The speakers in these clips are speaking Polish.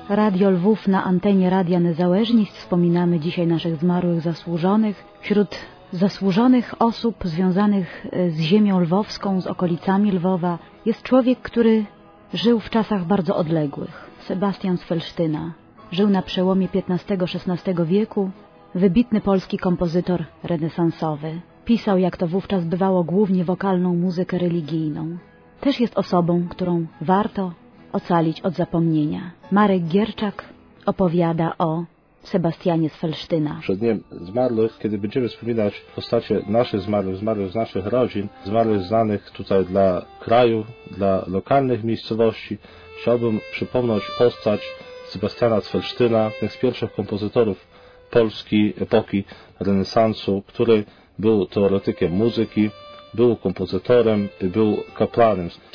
Radio Lwów na antenie Radia Niezależność. Wspominamy dzisiaj naszych zmarłych zasłużonych. Wśród zasłużonych osób związanych z ziemią lwowską, z okolicami Lwowa jest człowiek, który żył w czasach bardzo odległych. Sebastian z Felsztyna. Żył na przełomie XV-XVI wieku. Wybitny polski kompozytor renesansowy. Pisał, jak to wówczas bywało, głównie wokalną muzykę religijną. Też jest osobą, którą warto ocalić od zapomnienia. Marek Gierczak opowiada o Sebastianie z Felsztyna. Przed Dniem Zmarłych, kiedy będziemy wspominać postacie naszych zmarłych, zmarłych z naszych rodzin, zmarłych znanych tutaj dla kraju, dla lokalnych miejscowości, chciałbym przypomnieć postać Sebastiana z Felsztyna, jeden z pierwszych kompozytorów Polski epoki renesansu, który był teoretykiem muzyki, był kompozytorem, był kaplanem. W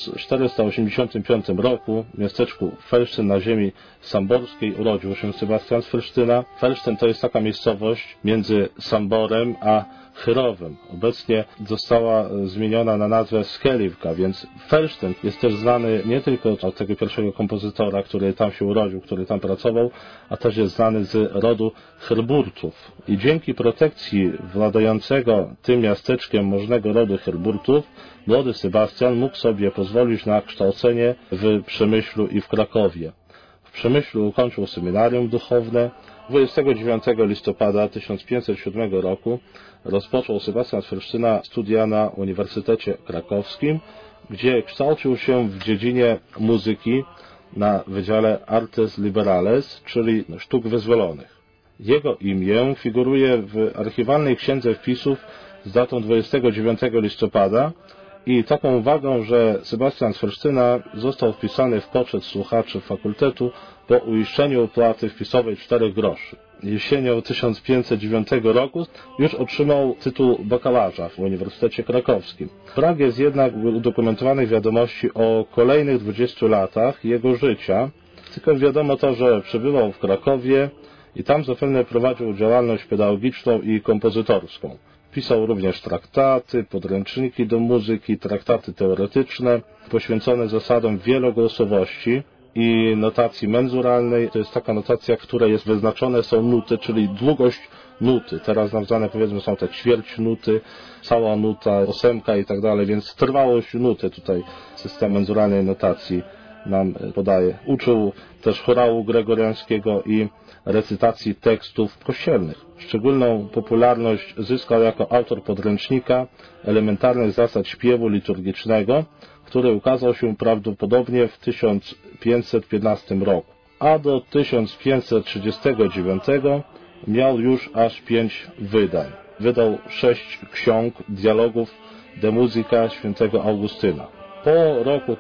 1485 roku w miasteczku Felsztyn na ziemi samborskiej urodził się Sebastian z Felsztyna. Felsztyn to jest taka miejscowość między Samborem a Chyrowem. Obecnie została zmieniona na nazwę Skeliwka, więc Felsztyn jest też znany nie tylko od tego pierwszego kompozytora, który tam się urodził, który tam pracował, a też jest znany z rodu Herburtów. I dzięki protekcji władającego tym miasteczkiem możnego rodu Herburtów, młody Sebastian mógł sobie pozwolić na kształcenie w Przemyślu i w Krakowie. W Przemyślu ukończył seminarium duchowne. 29 listopada 1507 roku rozpoczął Sebastian z Felsztyna studia na Uniwersytecie Krakowskim, gdzie kształcił się w dziedzinie muzyki na Wydziale Artes Liberales, czyli sztuk wyzwolonych. Jego imię figuruje w archiwalnej księdze wpisów z datą 29 listopada i taką uwagą, że Sebastian z Felsztyna został wpisany w poczet słuchaczy fakultetu po uiszczeniu opłaty wpisowej 4 groszy. Jesienią 1509 roku już otrzymał tytuł bakalarza w Uniwersytecie Krakowskim. Brak jest jednak udokumentowanych wiadomości o kolejnych 20 latach jego życia, tylko wiadomo to, że przebywał w Krakowie i tam zapewne prowadził działalność pedagogiczną i kompozytorską. Pisał również traktaty, podręczniki do muzyki, traktaty teoretyczne poświęcone zasadom wielogłosowości i notacji menzuralnej. To jest taka notacja, w której wyznaczone są nuty, czyli długość nuty. Teraz nam znane, powiedzmy, są te ćwierć nuty, cała nuta, ósemka i tak dalej, więc trwałość nuty tutaj system menzuralnej notacji nam podaje. Uczył też chorału gregoriańskiego i recytacji tekstów kościelnych. Szczególną popularność zyskał jako autor podręcznika elementarnych zasad śpiewu liturgicznego, który ukazał się prawdopodobnie w 1515 roku. A do 1539 miał już aż 5 wydań. Wydał 6 ksiąg dialogów de musica świętego Augustyna. Po roku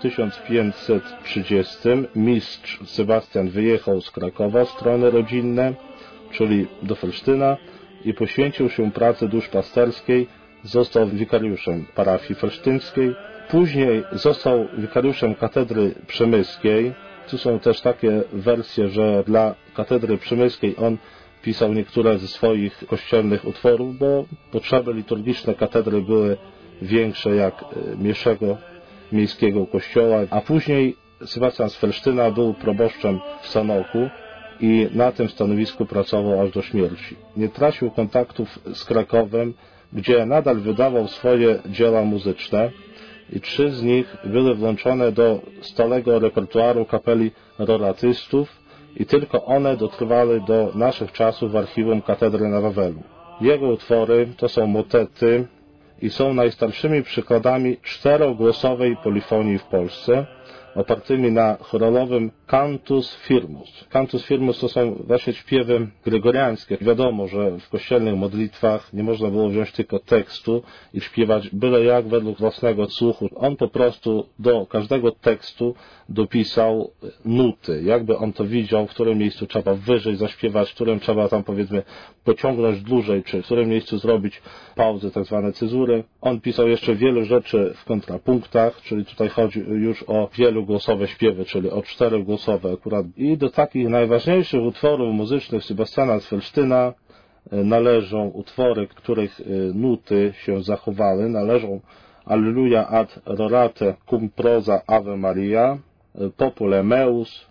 1530 mistrz Sebastian wyjechał z Krakowa w strony rodzinne, czyli do Felsztyna, i poświęcił się pracy duszpasterskiej. Został wikariuszem parafii felsztyńskiej. Później został wikariuszem katedry przemyskiej. Tu są też takie wersje, że dla katedry przemyskiej on pisał niektóre ze swoich kościelnych utworów, bo potrzeby liturgiczne katedry były większe jak mniejszego miejskiego kościoła, a później Sebastian z Felsztyna był proboszczem w Sanoku i na tym stanowisku pracował aż do śmierci. Nie tracił kontaktów z Krakowem, gdzie nadal wydawał swoje dzieła muzyczne i 3 z nich były włączone do stałego repertuaru kapeli roratystów i tylko one dotrwały do naszych czasów w archiwum katedry na Wawelu. Jego utwory to są motety i są najstarszymi przykładami 4-głosowej polifonii w Polsce, opartymi na choralowym cantus firmus. Cantus firmus to są właśnie śpiewy gregoriańskie. Wiadomo, że w kościelnych modlitwach nie można było wziąć tylko tekstu i śpiewać byle jak według własnego słuchu. On po prostu do każdego tekstu dopisał nuty. Jakby on to widział, w którym miejscu trzeba wyżej zaśpiewać, w którym trzeba tam, powiedzmy, pociągnąć dłużej, czy w którym miejscu zrobić pauzy, tak zwane cezury. On pisał jeszcze wiele rzeczy w kontrapunktach, czyli tutaj chodzi już o wielogłosowe śpiewy, czyli o 4-głosowe akurat. I do takich najważniejszych utworów muzycznych Sebastiana z Felsztyna należą utwory, których nuty się zachowały. Należą Alleluja ad rorate cum prosa Ave Maria, Popule Meus,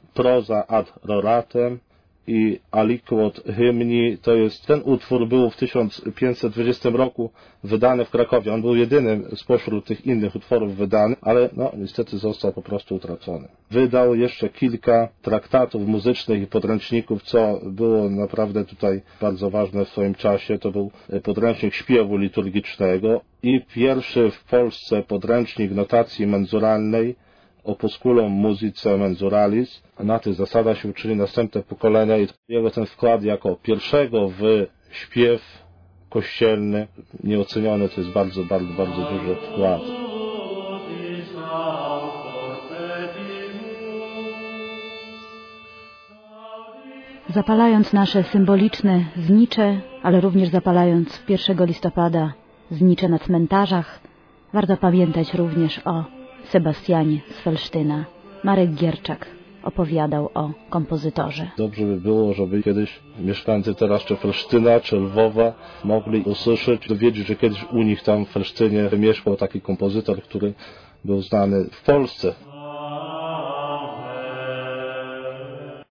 proza ad roratem i aliquot hymni. To jest, ten utwór był w 1520 roku wydany w Krakowie. On był jedynym spośród tych innych utworów wydany, ale niestety został po prostu utracony. Wydał jeszcze kilka traktatów muzycznych i podręczników, co było naprawdę tutaj bardzo ważne w swoim czasie. To był podręcznik śpiewu liturgicznego i pierwszy w Polsce podręcznik notacji menzuralnej Opusculum Musicae Mensuralis. Na tych zasadach się uczyli następne pokolenia i jego ten wkład jako pierwszego w śpiew kościelny nieoceniony, to jest bardzo, bardzo, bardzo duży wkład. Zapalając nasze symboliczne znicze, ale również zapalając 1 listopada znicze na cmentarzach, warto pamiętać również o Sebastianie z Felsztyna. Marek Gierczak opowiadał o kompozytorze. Dobrze by było, żeby kiedyś mieszkańcy teraz czy Felsztyna, czy Lwowa mogli usłyszeć, dowiedzieć, że kiedyś u nich tam w Felsztynie mieszkał taki kompozytor, który był znany w Polsce.